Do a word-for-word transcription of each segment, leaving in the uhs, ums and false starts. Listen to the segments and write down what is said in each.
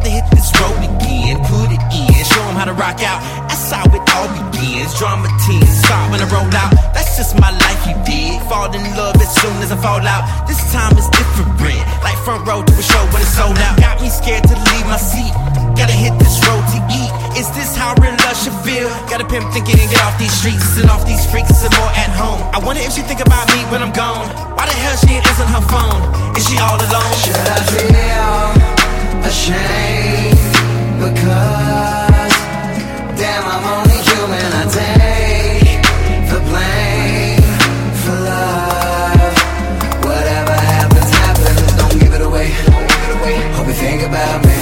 rather hit this road again, put it in, show them how to rock out. That's how it all begins. Drama teens, start when I roll out. That's just my life, you dig. Fall in love as soon as I fall out. This time is different, like front row to a show when it's sold out. Got me scared to leave my seat. Gotta hit this road to eat. Is this how real love should feel? Got a pimp thinking and get off these streets and off these freaks and more at home. I wonder if she think about me when I'm gone. Why the hell she ain't answering her phone? Is she all alone? Should I feel ashamed? Because damn, I'm only human. I take the blame for love. Whatever happens, happens. Don't give it away. Hope you think about me.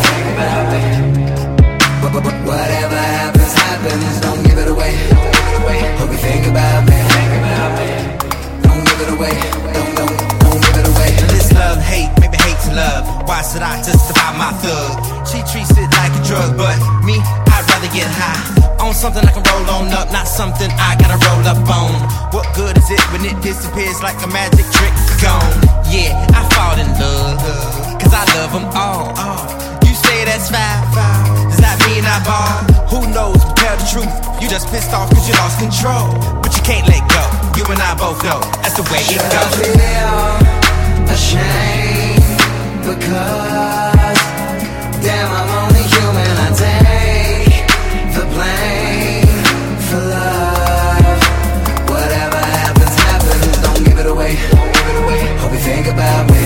Whatever happens, happens. Don't give it away. Hope you think about me. Don't give it away. Don't, don't, don't give it away. This love, hate, maybe hate to love. Why should I justify my thug? She treats it like a drug, but me, I'd rather get high on something I can roll on up, not something I gotta roll up on. What good is it when it disappears like a magic trick? Gone. Yeah, I fall in love, cause I love them all. You say that's five, does that mean I ball? Who knows, but tell the truth, you just pissed off cause you lost control. But you can't let go, you and I both know, that's the way it goes. Should I feel ashamed? Because damn, I'm only human. I take the blame for love. Whatever happens, happens. Don't give it away. Hope you think about me.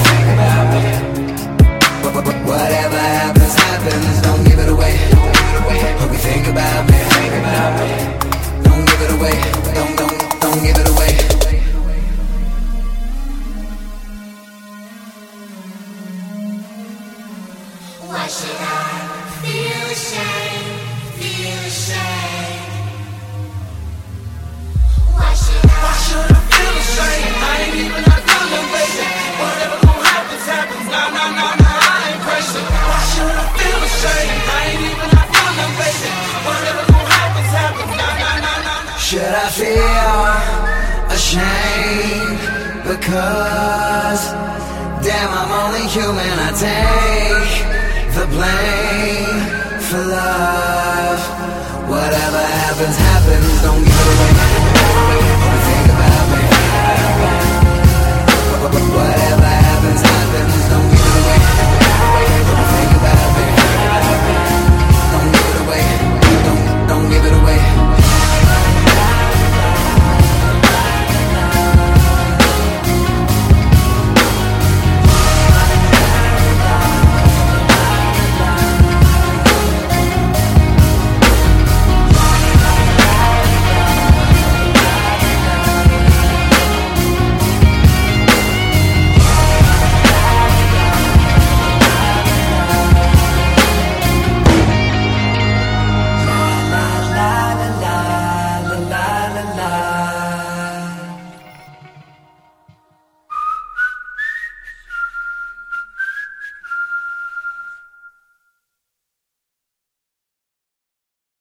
Whatever happens, happens. Don't give it away. Hope you think about me. Don't give it away. Don't, don't, don't give it away. Why should I feel ashamed, feel ashamed? Why should I, Why should I feel ashamed? I ain't even a feeling, baby. Whatever gon' happen, happens. Nah, nah, nah, nah, I ain't crazy. Why should I feel ashamed? I ain't even a feeling, baby. Whatever gon' happen, happens. Nah, nah, nah, nah, nah. Should I feel ashamed? Because damn, I'm only human. I take the blame for love. Whatever happens, happens. Don't give it away.